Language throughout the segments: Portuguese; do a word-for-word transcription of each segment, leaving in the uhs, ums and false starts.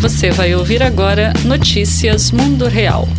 Você vai ouvir agora Notícias Mundo Real.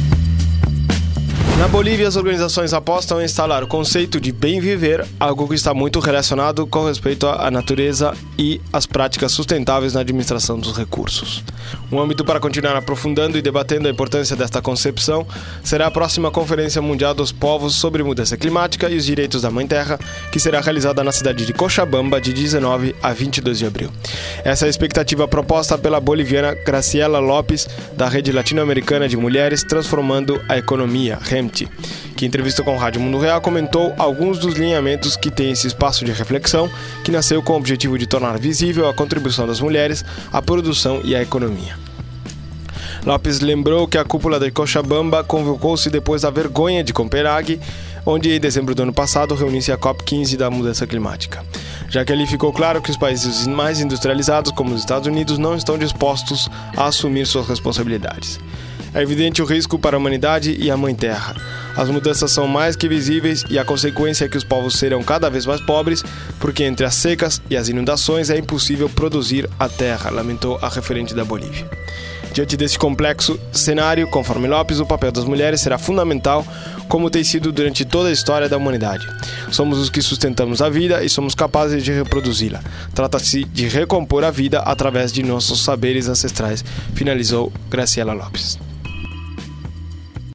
Na Bolívia, as organizações apostam em instalar o conceito de bem viver, algo que está muito relacionado com respeito à natureza e às práticas sustentáveis na administração dos recursos. Um âmbito para continuar aprofundando e debatendo a importância desta concepção será a próxima Conferência Mundial dos Povos sobre Mudança Climática e os Direitos da Mãe Terra, que será realizada na cidade de Cochabamba de dezenove a vinte e dois de abril. Essa é a expectativa proposta pela boliviana Graciela Lopes, da Rede Latino-Americana de Mulheres Transformando a Economia, REMT, que em entrevista com o Rádio Mundo Real comentou alguns dos lineamentos que tem esse espaço de reflexão, que nasceu com o objetivo de tornar visível a contribuição das mulheres à produção e à economia. Lopes lembrou que a cúpula de Cochabamba convocou-se depois da vergonha de Copenhague, onde em dezembro do ano passado reuniu-se a COP quinze da mudança climática, já que ali ficou claro que os países mais industrializados, como os Estados Unidos, não estão dispostos a assumir suas responsabilidades. É evidente o risco para a humanidade e a Mãe Terra. As mudanças são mais que visíveis e a consequência é que os povos serão cada vez mais pobres, porque entre as secas e as inundações é impossível produzir a terra, lamentou a referente da Bolívia. Diante desse complexo cenário, conforme Lopes, o papel das mulheres será fundamental, como tem sido durante toda a história da humanidade. Somos os que sustentamos a vida e somos capazes de reproduzi-la. Trata-se de recompor a vida através de nossos saberes ancestrais, finalizou Graciela Lopes.